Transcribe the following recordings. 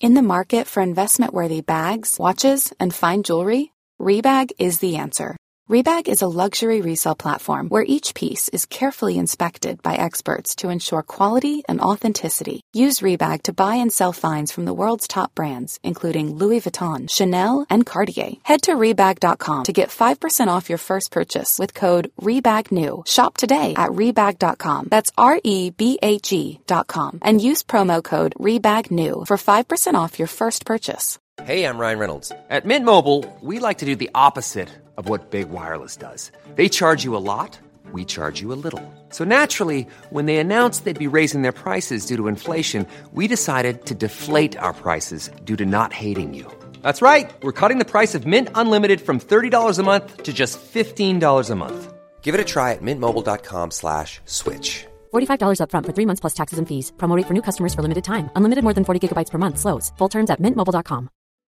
In the market for investment-worthy bags, watches, and fine jewelry, Rebag is the answer. Rebag is a luxury resale platform where each piece is carefully inspected by experts to ensure quality and authenticity. Use Rebag to buy and sell finds from the world's top brands, including Louis Vuitton, Chanel, and Cartier. Head to Rebag.com to get 5% off your first purchase with code REBAGNEW. Shop today at Rebag.com. That's REBAG.com. And use promo code REBAGNEW for 5% off your first purchase. Hey, I'm Ryan Reynolds. At Mint Mobile, we like to do the opposite of what Big Wireless does. They charge you a lot, we charge you a little. So naturally, when they announced they'd be raising their prices due to inflation, we decided to deflate our prices due to not hating you. That's right. We're cutting the price of Mint Unlimited from $30 a month to just $15 a month. Give it a try at mintmobile.com/switch. $45 up front for 3 months plus taxes and fees. Promo rate for new customers for limited time. Unlimited more than 40 gigabytes per month. Slows full terms at mintmobile.com.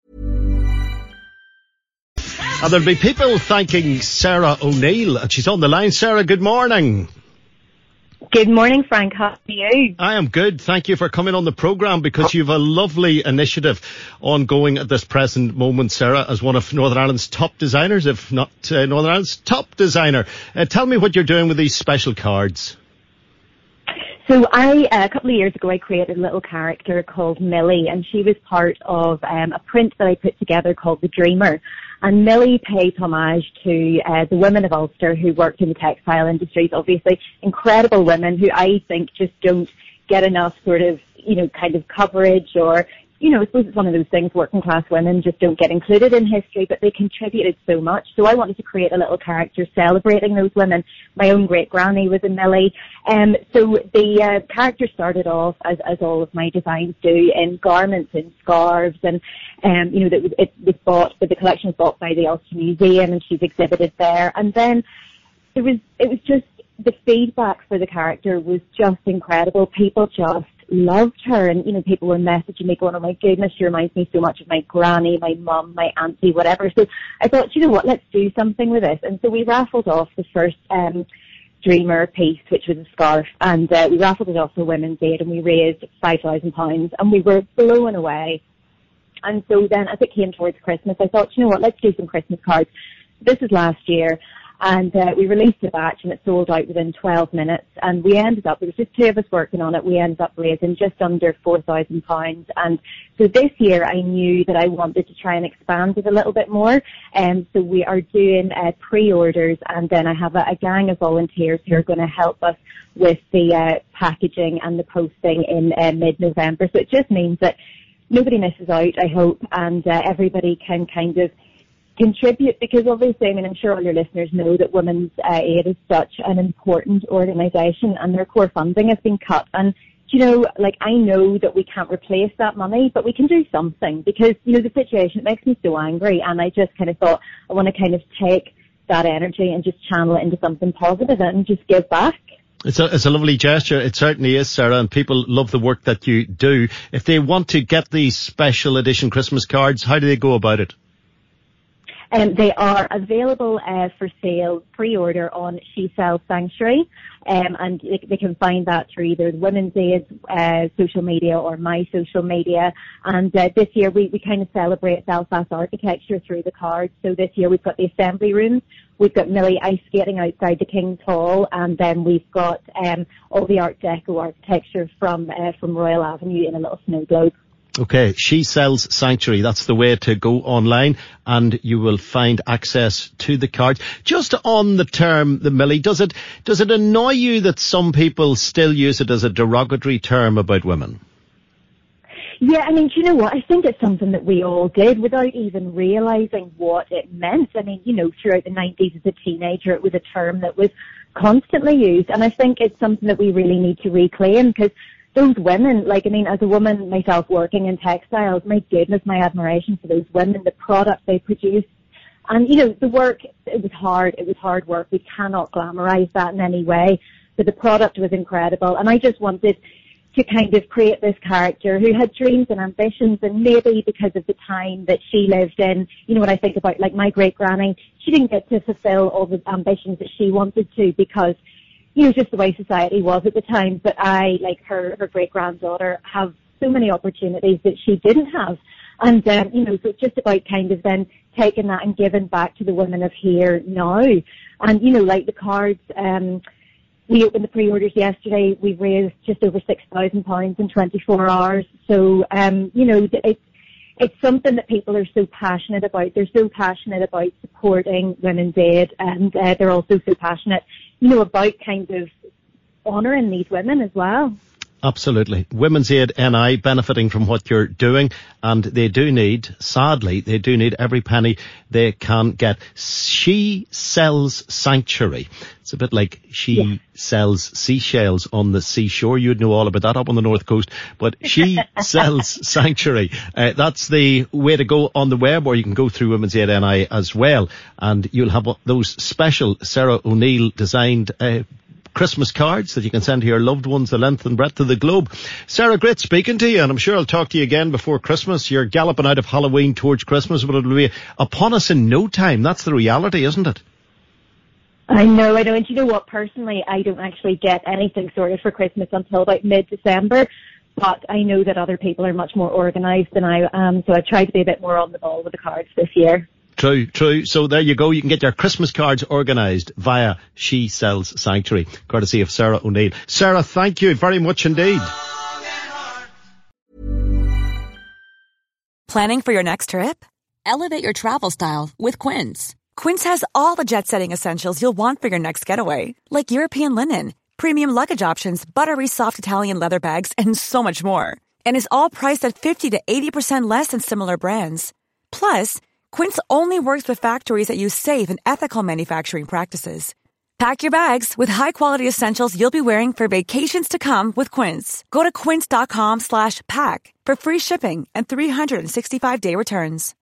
And there'll be people thanking Sarah O'Neill, and she's on the line. Sarah, good morning. Good morning, Frank. How are you? I am good. Thank you for coming on the programme, because you've a lovely initiative ongoing at this present moment, Sarah, as one of Northern Ireland's top designers, if not Northern Ireland's top designer. Tell me what you're doing with these special cards. So a couple of years ago, I created a little character called Millie, and she was part of a print that I put together called The Dreamer. And Millie pays homage to the women of Ulster who worked in the textile industries, obviously incredible women who I think just don't get enough sort of, kind of coverage, or, I suppose it's one of those things, working class women just don't get included in history, but they contributed so much. So I wanted to create a little character celebrating those women. My own great granny was a Millie. So the character started off, as all of my designs do, in garments and scarves, and it was bought, but the collection was bought by the Ulster Museum, and she's exhibited there. And then it was just, the feedback for the character was just incredible. People just loved her, and people were messaging me going, "Oh my goodness, she reminds me so much of my granny, my mum, my auntie, whatever." So I thought, what, let's do something with this. And so we raffled off the first Dreamer piece, which was a scarf, and we raffled it off for Women's Aid, and we raised £5,000, and we were blown away. And so then, as it came towards Christmas, I thought, what, let's do some Christmas cards. This is last year. And we released a batch, and it sold out within 12 minutes. And we ended up, there was just two of us working on it, we ended up raising just under £4,000. And so this year I knew that I wanted to try and expand it a little bit more. And so we are doing pre-orders, and then I have a gang of volunteers who are going to help us with the packaging and the posting in mid-November. So it just means that nobody misses out, I hope, and everybody can kind of contribute, because obviously, I'm sure all your listeners know that Women's Aid is such an important organisation, and their core funding has been cut. And, I know that we can't replace that money, but we can do something, because, the situation, it makes me so angry, and I just kind of thought I want to kind of take that energy and just channel it into something positive and just give back. It's a lovely gesture. It certainly is, Sarah, and people love the work that you do. If they want to get these special edition Christmas cards, how do they go about it? They are available for sale, pre-order on She Sells Sanctuary, and they can find that through either the Women's Aid social media or my social media. And this year we kind of celebrate Belfast architecture through the cards. So this year we've got the assembly rooms, we've got Millie ice skating outside the King's Hall, and then we've got all the Art Deco architecture from Royal Avenue in a little snow globe. Okay, She Sells Sanctuary. That's the way to go online, and you will find access to the cards. Just on the term, the Millie, does it annoy you that some people still use it as a derogatory term about women? Yeah, do you know what? I think it's something that we all did without even realising what it meant. Throughout the 90s as a teenager, it was a term that was constantly used, and I think it's something that we really need to reclaim, because those women, as a woman myself working in textiles, my goodness, my admiration for those women, the product they produced. And, the work, it was hard work. We cannot glamorize that in any way. But the product was incredible. And I just wanted to kind of create this character who had dreams and ambitions, and maybe because of the time that she lived in, when I think about, my great granny, she didn't get to fulfill all the ambitions that she wanted to, because just the way society was at the time. But I, like her great-granddaughter, have so many opportunities that she didn't have. And, you know, so it's just about kind of then taking that and giving back to the women of here now. And, you know, like the cards, we opened the pre-orders yesterday. We raised just over £6,000 in 24 hours. So, you know, it's something that people are so passionate about. They're so passionate about supporting Women's Aid, and they're also so passionate, you know, about kind of honouring these women as well. Absolutely. Women's Aid NI benefiting from what you're doing, and they do need, sadly, they do need every penny they can get. She Sells Sanctuary. It's a bit like she sells seashells on the seashore. You'd know all about that up on the north coast. But She Sells Sanctuary. That's the way to go on the web, or you can go through Women's Aid NI as well. And you'll have those special Sarah O'Neill designed Christmas cards that you can send to your loved ones the length and breadth of the globe. Sarah, great speaking to you, and I'm sure I'll talk to you again before Christmas. You're galloping out of Halloween towards Christmas, but it'll be upon us in no time. That's the reality, isn't it? I know. And you know what? Personally, I don't actually get anything sorted for Christmas until about mid-December. But I know that other people are much more organised than I am, so I've tried to be a bit more on the ball with the cards this year. True. So there you go. You can get your Christmas cards organised via She Sells Sanctuary, courtesy of Sarah O'Neill. Sarah, thank you very much indeed. Planning for your next trip? Elevate your travel style with Quince. Quince has all the jet-setting essentials you'll want for your next getaway, like European linen, premium luggage options, buttery soft Italian leather bags, and so much more. And is all priced at 50 to 80% less than similar brands. Plus, Quince only works with factories that use safe and ethical manufacturing practices. Pack your bags with high-quality essentials you'll be wearing for vacations to come with Quince. Go to quince.com/pack for free shipping and 365-day returns.